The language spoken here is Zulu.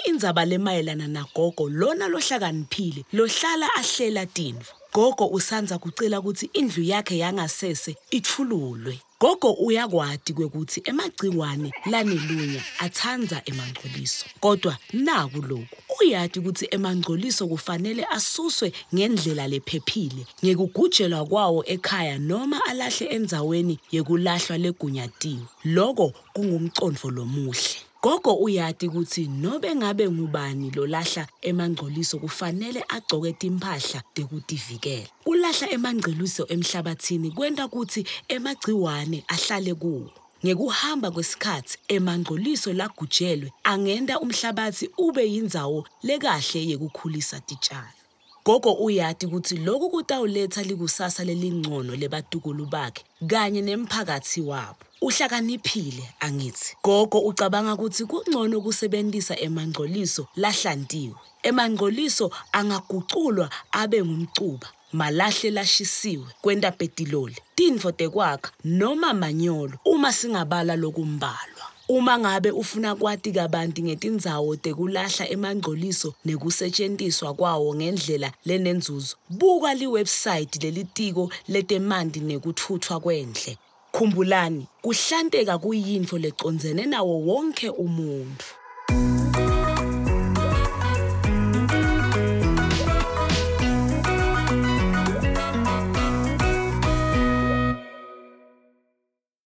indzaba lemayelana nagogo lona lohlakaniphile lohlala ahlela Tintfo. Gogo usandza kucela kutsi indlu yakhe yangasese itfululwe. Gogo uyakwati kwekuthi emagciwane lanelunya atsandza emangcoliso. Kodwa naku lokhu, uyati kutsi emangcoliso kufanele asuswe ngendlela lephephile, ngekugujelwa kwawo ekhaya noma alahle endzaweni yekulahlwa legunyatiwe. Loko kungumcondvo lomuhle. Gogo uyati kutsi nobe ngabe ngubani lolahla emangcoliso kufanele agcoke timphahla tekutivikela. Kulahla emangcoliso emhlabatsini kwenta kutsi emagciwane ahlale kuwo. Ngekuhamba kwesikhatsi emangcoliso lagujelwe angenta umhlabatsi ube yindzawo lekahle yekukhulisa titjalo. Gogo uyati kutsi loku kutawuletsa likusasa lelingcono lebatukulu bakhe kanye nemphakatsi wabo. Uhlakaniphile angithi. Gogo ucabanga kutsi kungcono kusebentisa emangcoliso lahlantiwe. Emangcoliso angaguculwa abe ngumcuba, malahle lashisiwe, kwenta petiloli, tintfo tekwakha noma manyolo uma singabala lokumbalwa. Uma ngabe ufuna kwati kabanti ngetindzawo tekulahla emangcoliso nekusetjentiswa kwawo ngendlela lenenzuzo, buka liwebsite lelitiko letemanti nekutfutfwa kwendle. Khumbulani, kuhlanteka kuyintfo lecondzene nawo wonke umuntfu.